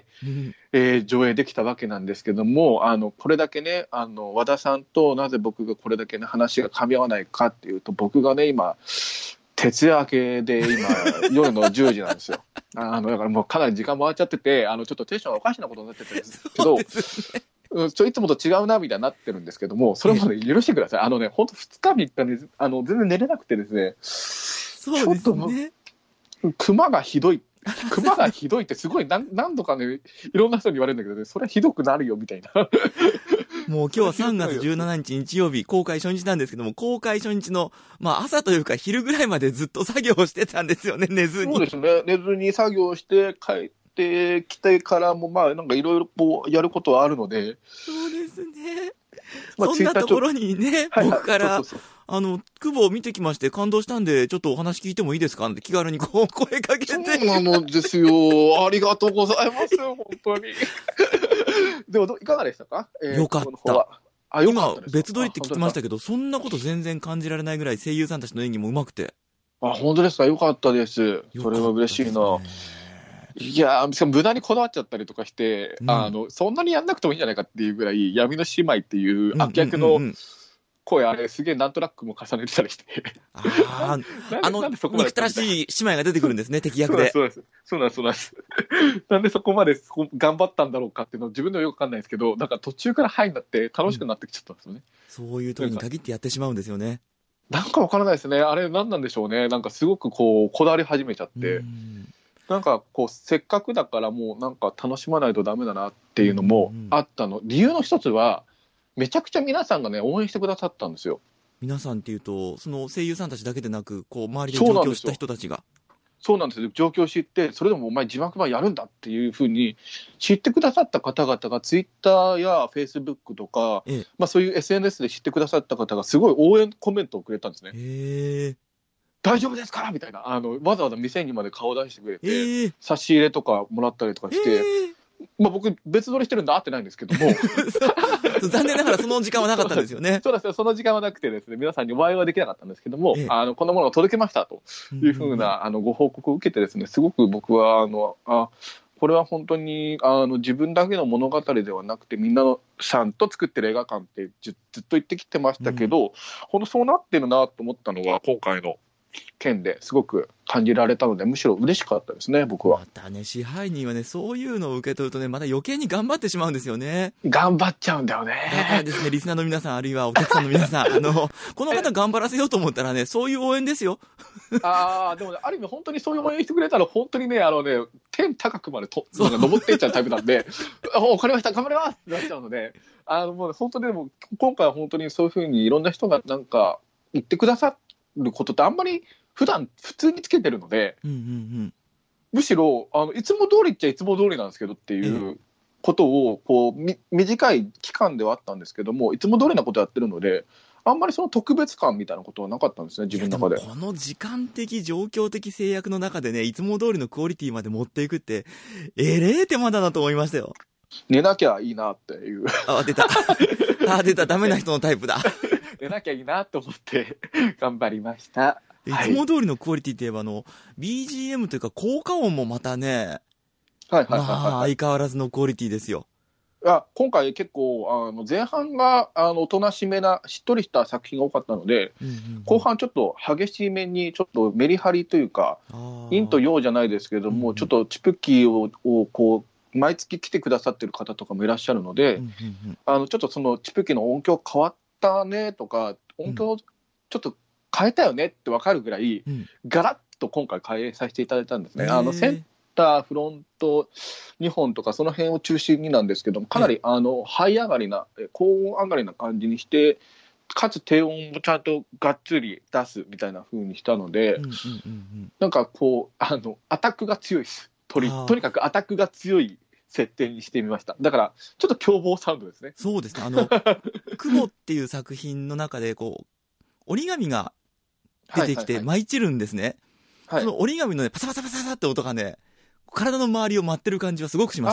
上映できたわけなんですけども、これだけね和田さんとなぜ僕がこれだけね話が噛み合わないかっていうと、僕がね今徹夜明けで今夜の10時なんですよ。だからもうかなり時間回っちゃってて、ちょっとテンションがおかしなことになっててるんですけど、いつもと違うなみたいになってるんですけども、それまで許してください。本当2日3日ね、全然寝れなくてですね、 そうですね、 熊がひどいってすごい何度かねいろんな人に言われるんだけどね、それはひどくなるよみたいな。 もう今日は3月17日日曜日、公開初日なんですけども、公開初日の、朝というか昼ぐらいまでずっと作業してたんですよね、寝ずに。 そうですね、寝ずに作業して帰ってきてからも、なんかいろいろこうやることはあるので。 そうですね。そんなところにね、僕から、久保を見てきまして感動したんで、ちょっとお話聞いてもいいですかって気軽にこう声かけて。そうなのですよ。ありがとうございます。本当に。でもいかがでしたか？ よかった。今別撮りって聞きましたけど、そんなこと全然感じられないぐらい声優さんたちの演技も上手くて。 本当ですか？よかったです。それは嬉しいな。いやしかも無駄にこだわっちゃったりとかして、そんなにやんなくてもいいんじゃないかっていうぐらい、闇の姉妹っていう悪役の声、あれすげえ何トラックも重ねてたりして。 憎たらしい姉妹が出てくるんですね、敵役で。 そうなんです。なんでそこまで頑張ったんだろうかっていうのを自分ではよくわかんないですけど、なんか途中からハイになって楽しくなってきちゃったんですよね。 そういう時に限ってやってしまうんですよね。 なんかわからないですね。あれ何なんでしょうね。なんかすごくこだわり始めちゃって。なんかせっかくだからもうなんか楽しまないとダメだなっていうのもあったの。理由の一つは、めちゃくちゃ皆さんがね応援してくださったんですよ。 皆さんっていうと、その声優さんたちだけでなく、周りで状況を知った人たちが。 そうなんですよ。状況を知って、それでもお前字幕版やるんだっていうふうに知ってくださった方々がツイッターやフェイスブックとか、そういう SNS で知ってくださった方がすごい応援コメントをくれたんですね。大丈夫ですかみたいな、わざわざ店にまで顔を出してくれて、差し入れとかもらったりとかして、僕別撮りしてるんで会ってないんですけども残念ながらその時間はなかったんですよね。 そうですよ、その時間はなくてですね、皆さんにお会いはできなかったんですけども、こんなものが届けましたというふうなご報告を受けてですね、すごく僕はこれは本当に自分だけの物語ではなくて、みんなさんと作ってる映画館ってずっと言ってきてましたけど、本当そうなってるなと思ったのが今回の件ですごく感じられたので、むしろ嬉しかったですね、僕は。 またね、支配人はね、そういうのを受け取るとね、また余計に頑張ってしまうんですよね。 頑張っちゃうんだよだからね。 ですね、リスナーの皆さん、あるいはお客さんの皆さん、この方頑張らせようと思ったらね、そういう応援ですよ。 ああ、でもね、ある意味本当にそういう応援してくれたら、本当にね、天高くまでなんか登っていっちゃうタイプなんで、わかりました、頑張りますってなっちゃうので、もう本当にでも、今回は本当にそういうふうにいろんな人がなんか言ってくださることってあんまり普通につけてるので、 うんうんうん。 むしろいつも通りっちゃいつも通りなんですけどっていうことをこう短い期間ではあったんですけども、いつも通りなことやってるので、あんまりその特別感みたいなことはなかったんですね、自分の中で。 いやでもこの時間的状況的制約の中でね、いつも通りのクオリティまで持っていくってえ手間だなと思いましたよ。 寝なきゃいいなっていう出たダメな人のタイプだ。 寝なきゃいいなと思って頑張りました。 いつも通りのクオリティって言えばBGM というか効果音もまたね、 はいはいはいまあはい、 相変わらずのクオリティですよ。 今回結構前半がおとなしめなしっとりした作品が多かったので、 うんうんうん、 後半ちょっと激しめにちょっとメリハリというか、陰と陽じゃないですけども、 うんうん、 ちょっとチプキをこう毎月来てくださってる方とかもいらっしゃるので、 うんうんうん、 ちょっとそのチプキの音響変わったねとか、音響ちょっと変えたよねって分かるぐらい、 うん、 ガラッと今回変えさせていただいたんですね。センフロント2本とかその辺を中心になんですけども、かなりハイ上がりな高音上がりな感じにして、かつ低音もちゃんとがっつり出すみたいな風にしたので、 うんうんうんうん、 なんかこうアタックが強いです。とにかくアタックが強い設定にしてみました。だからちょっと凶暴サウンドですね。 そうですね。雲っていう作品の中でこう折り紙が出てきて舞い散るんですね。はいはいはい、その折り紙のねパサパサパサって音がね、体の周りを舞ってる感じはすごくしました。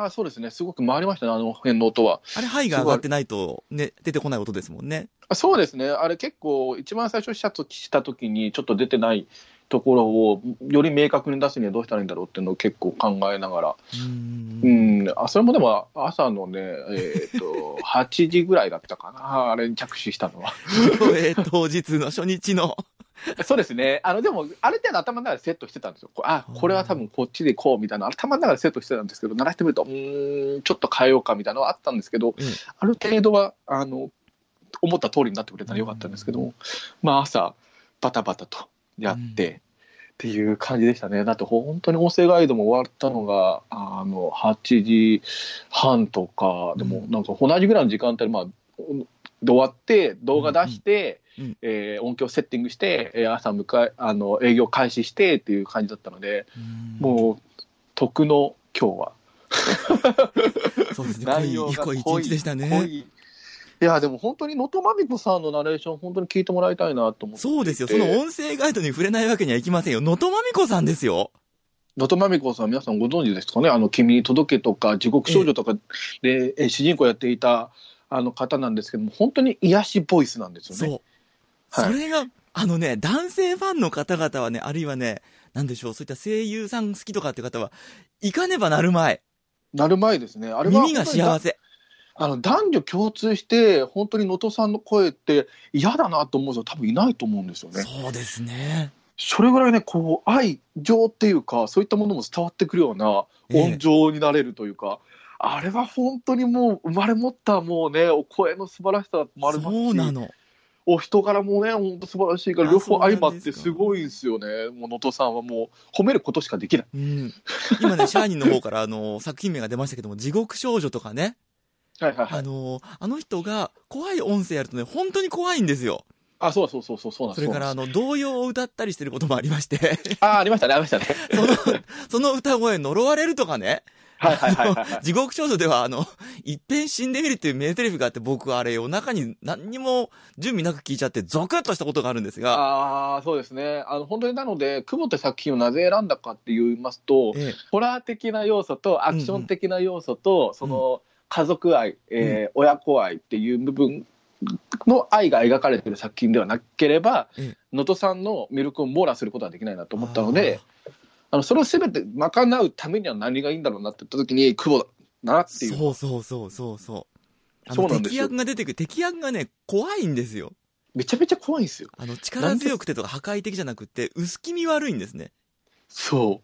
そうですね。すごく回りましたね、あの辺の音は。 あれ、ハイが上がってないと、ね、出てこない音ですもんね。 そうですね。あれ結構、一番最初した時にちょっと出てないところをより明確に出すにはどうしたらいいんだろうっていうのを結構考えながら。それもでも朝のね、8時ぐらいだったかな。あれに着手したのは。 当日の初日の。 そうですね。でも、ある程度頭の中でセットしてたんですよ。これは多分こっちでこうみたいな、頭の中でセットしてたんですけど、鳴らしてみると、ちょっと変えようかみたいなのはあったんですけど、ある程度は、思った通りになってくれたらよかったんですけども、朝、バタバタとやって、っていう感じでしたね。だって本当に音声ガイドも終わったのが、8時半とか、でもなんか同じぐらいの時間帯で終わって動画出して、音響セッティングして、朝営業開始してっていう感じだったので、もう得の今日はそうですね、濃い一日でしたね。 いやでも本当に能登まみこさんのナレーション本当に聞いてもらいたいなと思って。 そうですよ、その音声ガイドに触れないわけにはいきませんよ。能登まみこさんですよ。 能登まみこさん皆さんご存知ですかね。君に届けとか地獄少女とかで、主人公やっていた方なんですけども、本当に癒しボイスなんですよね。 そう、それが男性ファンの方々はね、あるいはね、なんでしょう、そういった声優さん好きとかって方は行かねばなるまいですね。あれは耳が幸せ。 男女共通して本当に能登さんの声って嫌だなと思う人多分いないと思うんですよね。 そうですね。 それぐらいね、こう愛情っていうかそういったものも伝わってくるような音情になれるというか、あれは本当にもう生まれ持ったもうね、お声の素晴らしさもありますし、 そうなの。 お人柄もね本当素晴らしいから両方相まってすごいんですよね。もう能登さんはもう褒めることしかできない。 今ねシャーニーの方から作品名が出ましたけども、地獄少女とかね。 はいはいはい、 あの人が怖い音声やるとね本当に怖いんですよ。 そうなんです。 それから童謡を歌ったりしてることもありまして。 ありましたね。 その歌声呪われるとかね。地獄少女では一遍死んでみるっていう名台詞があって、僕あれ夜中に何にも準備なく聞いちゃってゾクッとしたことがあるんですが。 そうですね。本当になので久保田作品をなぜ選んだかって言いますと、ホラー的な要素とアクション的な要素と、その家族愛、親子愛っていう部分の愛が描かれている作品ではなければ、能登さんの魅力を網羅することはできないなと思ったので、それを全て賄うためには何がいいんだろうなって言った時に久保だなっていう。 そう敵役が出てくる。敵役がね怖いんですよ。 めちゃめちゃ怖いんですよ。 力強くてとか破壊的じゃなくて、薄気味悪いんですね。 そう。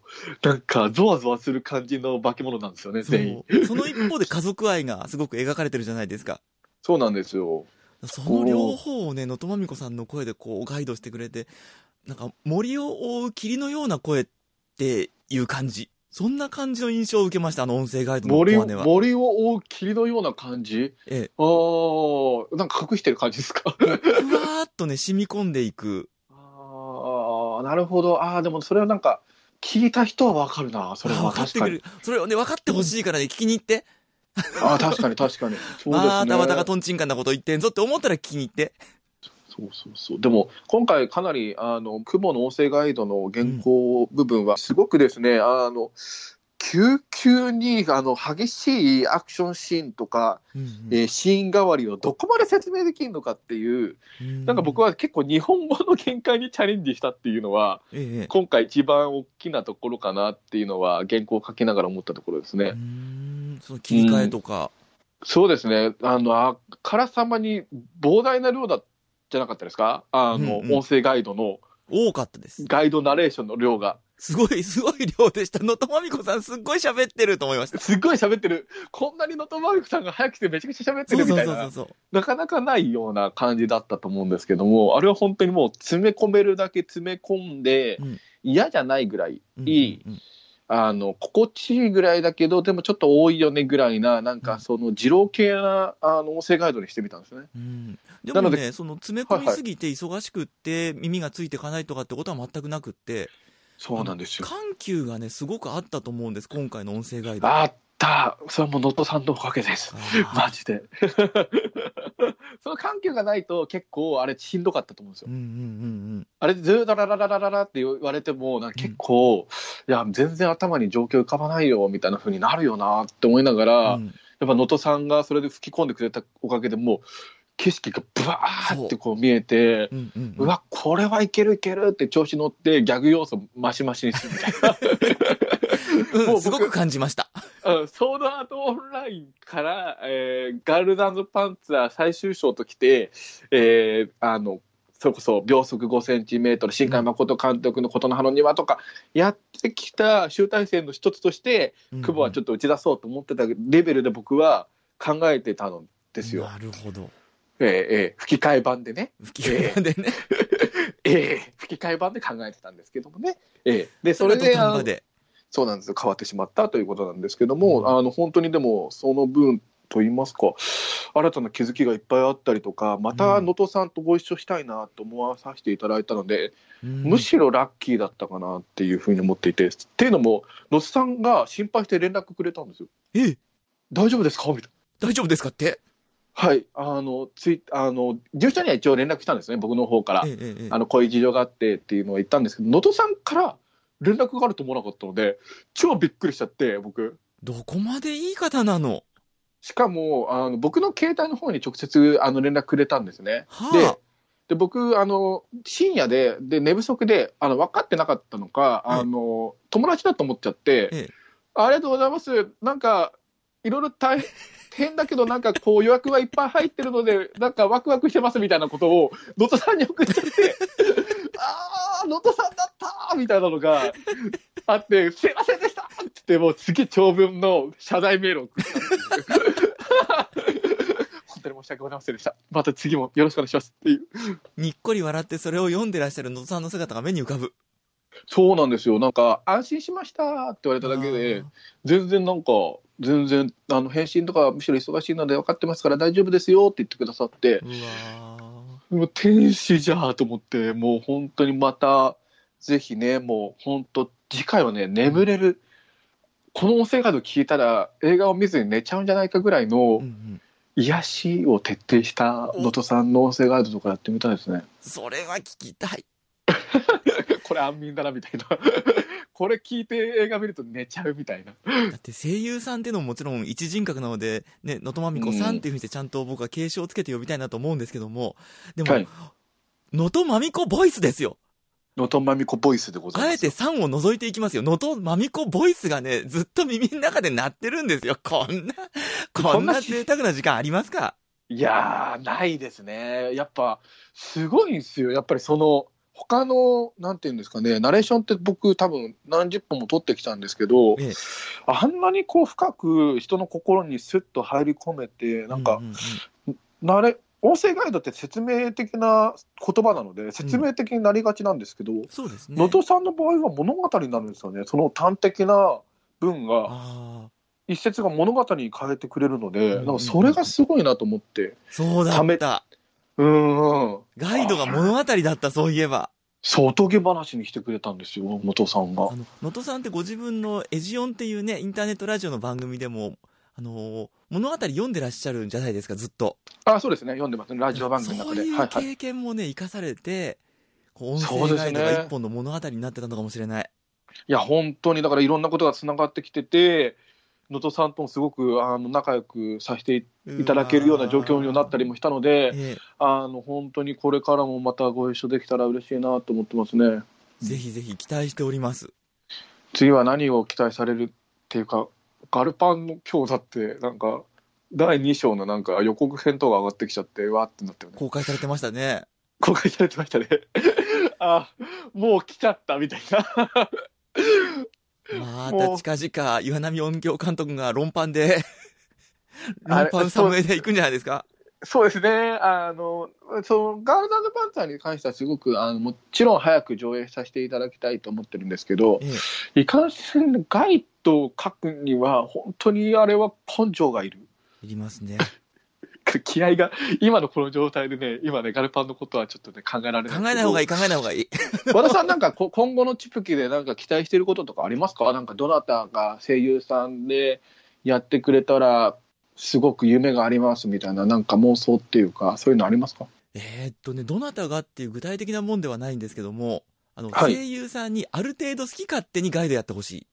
なんか、ゾワゾワする感じの化け物なんですよね、全員。 その一方で家族愛がすごく描かれてるじゃないですか。 そうなんですよ。 その両方をね、能登まみこさんの声でこうガイドしてくれて、なんか森を覆う霧のような声っていう感じ。そんな感じの印象を受けました、音声ガイドのコアネは。 森を覆う霧のような感じ。 ええ。 なんか隠してる感じですか。 ふわーっとね、染み込んでいく。 なるほど。でもそれはなんか、聞いた人はわかるな、それは。 分かってくる。それをね、分かってほしいからね、聞きに行って。 確かに確かに。そうですね。 またまたがトンチンカンなこと言ってんぞって思ったら聞きに行って。 そう。でも、今回かなり、雲の音声ガイドの原稿部分は、すごくですね、急々に激しいアクションシーンとか、シーン代わりをどこまで説明できるのかっていう、なんか僕は結構日本語の限界にチャレンジしたっていうのは、今回一番大きなところかなっていうのは原稿を書きながら思ったところですね。 その切り替えとか。 そうですね。あからさまに膨大な量じゃなかったですか？音声ガイドの。 多かったです。 ガイドナレーションの量が。すごい量でした。能登まみこさんすっごい喋ってると思いました。 すっごい喋ってる。こんなに能登まみこさんが早くてめちゃくちゃ喋ってるみたいな。なかなかないような感じだったと思うんですけども、あれは本当にもう詰め込めるだけ詰め込んで、嫌じゃないぐらい心地いいぐらいだけど、でもちょっと多いよねぐらいな、なんかその二郎系な音声ガイドにしてみたんですね。 でもね、その詰め込みすぎて忙しくって耳がついていかないとかってことは全くなくって、 そうなんですよ。 緩急がねすごくあったと思うんです、今回の音声ガイド。 あった。それはもう能登さんのおかげです。マジで。その緩急がないと結構あれしんどかったと思うんですよ。あれでずーっとララララララって言われてもなんか結構、いや全然頭に状況浮かばないよみたいな風になるよなって思いながら、やっぱ能登さんがそれで吹き込んでくれたおかげでもう景色がブワーってこう見えて、うわこれはいけるいけるって調子乗ってギャグ要素マシマシにするみたいな。 もうすごく感じました。 ソードアートオンラインから、ガールズ&パンツァー最終章ときて、それこそ秒速5センチメートル、新海誠監督の琴の葉の庭とかやってきた集大成の一つとして、久保はちょっと打ち出そうと思ってたレベルで僕は考えてたんですよ。 なるほど。 吹き替え版でね。 吹き替え版でね。 吹き替え版で考えてたんですけどもね。で、それで、そうなんですよ。変わってしまったということなんですけども、本当にでも、その分といいますか、新たな気づきがいっぱいあったりとか、また能登さんとご一緒したいなと思わさせていただいたので、むしろラッキーだったかなっていうふうに思っていて、っていうのも、能登さんが心配して連絡くれたんですよ。大丈夫ですかみたいな。大丈夫ですかって？ はい、事務所には一応連絡したんですね、僕の方から。こういう事情があってっていうのは言ったんですけど、能登さんから連絡があると思わなかったので、超びっくりしちゃって、僕。 どこまでいい方なの？ しかも、僕の携帯の方に直接連絡くれたんですね。で僕、深夜で寝不足で分かってなかったのか、友達だと思っちゃって、ありがとうございます。なんか、いろいろ大変だけど、なんかこう予約はいっぱい入ってるので、なんかワクワクしてますみたいなことを能登さんに送っちゃって、能登さんだったみたいなのがあって、すいませんでしたって言って、もうすげえ長文の謝罪メールを送ったんですよ。本当に申し訳ございませんでした。また次もよろしくお願いしますっていう。 にっこり笑ってそれを読んでらっしゃる能登さんの姿が目に浮かぶ。 そうなんですよ。なんか安心しましたって言われただけで、全然返信とかむしろ忙しいので分かってますから大丈夫ですよって言ってくださって、もう天使じゃーと思って、もう本当にまたぜひね、もう本当次回はね、眠れる、この音声ガイド聞いたら映画を見ずに寝ちゃうんじゃないかぐらいの癒しを徹底した能登さんの音声ガイドとかやってみたいですね。 それは聞きたい。 これ安眠だなみたいな。これ聞いて映画見ると寝ちゃうみたいな。 だって声優さんっていうのももちろん一人格なので、ね、能登まみこさんっていうふうにしてちゃんと僕は継承をつけて呼びたいなと思うんですけども、でも、能登まみこボイスですよ。 能登まみこボイスでございます。 あえて3を除いていきますよ。能登まみこボイスがね、ずっと耳の中で鳴ってるんですよ。こんな贅沢な時間ありますか？ いやー、ないですね。やっぱ、すごいんですよ。やっぱり他の、なんていうんですかね、ナレーションって僕多分何十本も撮ってきたんですけど、 ええ、 あんなにこう深く人の心にスッと入り込めて、なんか、 うん音声ガイドって説明的な言葉なので、説明的になりがちなんですけど、 そうですね。 能登さんの場合は物語になるんですよね。その端的な文が、 ああ、 一節が物語に変えてくれるので、 うんうんうんなんかそれがすごいなと思って。 そうだった。 うん。 ガイドが物語だった、そういえば。 そう、おとぎ話にしてくれたんですよ、能登さんが。 能登さんってご自分のエジオンっていうね、インターネットラジオの番組でも、物語読んでらっしゃるんじゃないですか、ずっと。 あ、そうですね、読んでますね、ラジオ番組の中で。 そういう経験もね、生かされて、こう音声ガイドが一本の物語になってたのかもしれない。 いや、本当に、だからいろんなことがつながってきてて、能登さんともすごく仲良くさせていただけるような状況になったりもしたので、本当にこれからもまたご一緒できたら嬉しいなと思ってますね。 ぜひぜひ期待しております。 次は何を期待されるっていうか、ガルパンの今日だってなんか第2章のなんか予告編とか上がってきちゃってわーってなってるね。 公開されてましたね。 公開されてましたね。あ、もう来ちゃったみたいな。 また近々岩波音響監督が論パンで論パンサムエで行くんじゃないですか。 そうですね。ガールズ&パンツァーに関してはすごくもちろん早く上映させていただきたいと思ってるんですけど、いかんせんガイドを書くには本当にあれは根性がいる。 いりますね。 気合が今のこの状態でね、今ねガルパンのことはちょっとね考えられない。 考えない方がいい、考えない方がいい。 和田さんなんか今後のチプキでなんか期待していることとかありますか？なんかどなたが声優さんでやってくれたらすごく夢がありますみたいな、なんか妄想っていうかそういうのありますか？ どなたがっていう具体的なもんではないんですけども、 はい、 声優さんにある程度好き勝手にガイドやってほしい。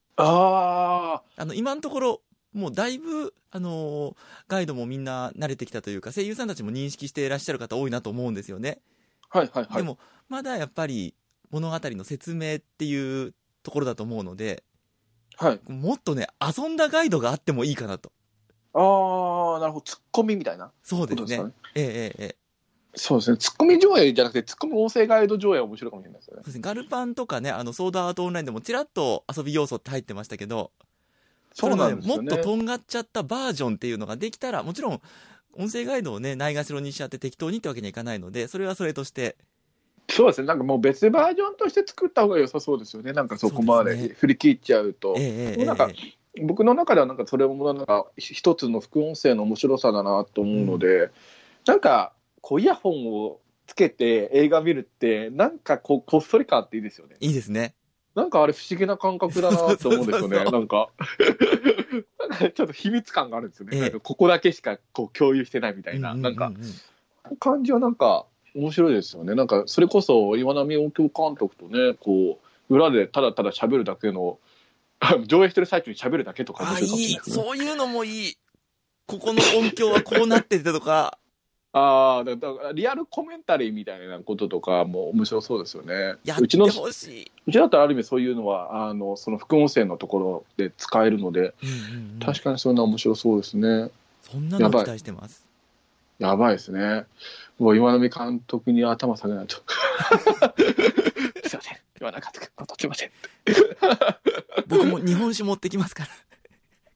今のところもうだいぶガイドもみんな慣れてきたというか、声優さんたちも認識していらっしゃる方多いなと思うんですよね。 はいはいはい。 でもまだやっぱり物語の説明っていうところだと思うので、 はい、 もっとね遊んだガイドがあってもいいかなと。 なるほど、ツッコミみたいな。 そうですね。 そうですね。ツッコミ上映じゃなくてツッコミ音声ガイド上映は面白いかもしれないですよね。 そうですね。ガルパンとかね、ソードアートオンラインでもちらっと遊び要素って入ってましたけど、 そうなんですよね。 もっととんがっちゃったバージョンっていうのができたら、もちろん音声ガイドをねないがしろにしちゃって適当にってわけにはいかないので、それはそれとして。 そうですね。なんかもう別バージョンとして作った方が良さそうですよね。なんかそこまで振り切っちゃうと。なんか僕の中ではなんかそれもなんか一つの副音声の面白さだなと思うので、なんかこうイヤホンをつけて映画見るってなんかこっそり感っていいですよね。 いいですね。 なんかあれ不思議な感覚だなと思うんですよね。なんかちょっと秘密感があるんですよね。なんかここだけしかこう共有してないみたいな、なんか感じはなんか面白いですよね。なんかそれこそ岩波音響監督とね、こう裏でただただ喋るだけの上映してる最中に喋るだけとか面白いかもしれないですね。 そういうのもいい。ここの音響はこうなっててとか。 だからリアルコメンタリーみたいなこととかも面白そうですよね。 やってほしい。 うちだったらある意味そういうのはその副音声のところで使えるので、確かにそういうのは面白そうですね。 そんなの期待してます。 やばいですね。もう岩波監督に頭下げないと。すいません、岩波監督、すいません。 僕も日本酒持ってきますから。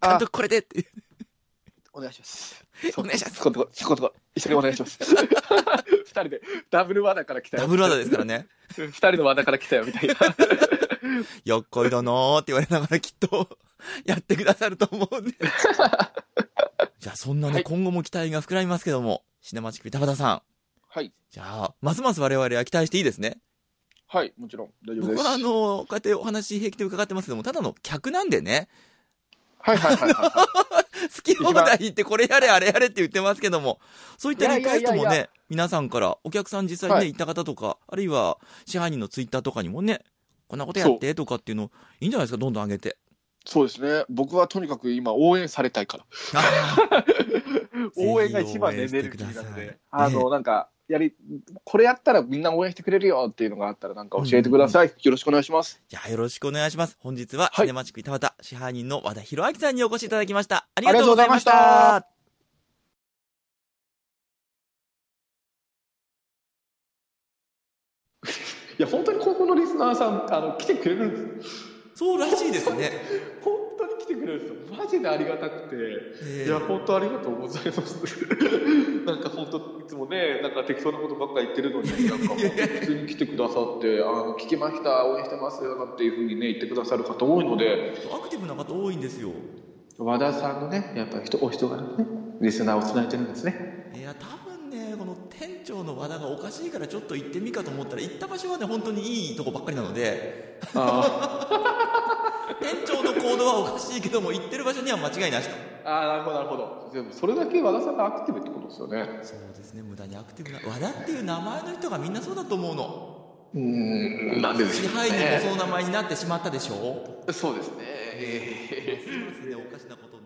監督これでって。 お願いします。 お願いします。 一緒にお願いします。二人でダブルワナから来たよ。 ダブルワナですからね。 二人のワナから来たよみたいな。 よっこいどのーって言われながらきっとやってくださると思うんで。じゃあそんなね、今後も期待が膨らみますけども、シネマチック田畑さん。 はい。 じゃあますます我々は期待していいですね。 はい、もちろん大丈夫です。 僕はこうやってお話平気で伺ってますけども、ただの客なんでね。 はい。 好き放題ってこれやれあれやれって言ってますけども、そういったリクエストもね、皆さんからお客さん実際にね、行った方とか、あるいは支配人のツイッターとかにもね、こんなことやってとかっていうのいいんじゃないですか、どんどん上げて。 そうですね。僕はとにかく今応援されたいから。応援が一番のエネルギーなので、なんかこれやったらみんな応援してくれるよっていうのがあったらなんか教えてください。よろしくお願いします。 じゃあよろしくお願いします。本日はシネマチック田畑支配人の和田博明さんにお越しいただきました。ありがとうございました。 いや、本当に高校のリスナーさん、来てくれるんです。 そうらしいですね。 本当に来てくれるんですよ。マジでありがたくて。いや、本当ありがとうございます。なんか本当、いつもね、なんか適当なことばっかり言ってるのに、なんか普通に来てくださって、聞きました、応援してますよ、なんていうふうにね、言ってくださる方多いので。 アクティブな方多いんですよ。 和田さんのね、やっぱりお人柄のね、リスナーをつないでるんですね。 いや、多分ね、この店長の和田がおかしいからちょっと行ってみかと思ったら、行った場所はね、本当にいいとこばっかりなので、店長の行動はおかしいけども、行ってる場所には間違いなしと。 なるほど、なるほど。でもそれだけ和田さんがアクティブってことですよね。 そうですね、無駄にアクティブな。和田っていう名前の人がみんなそうだと思うの。 なんでです支配人もその名前になってしまったでしょ。 そうですね。 ますますね、おかしなこと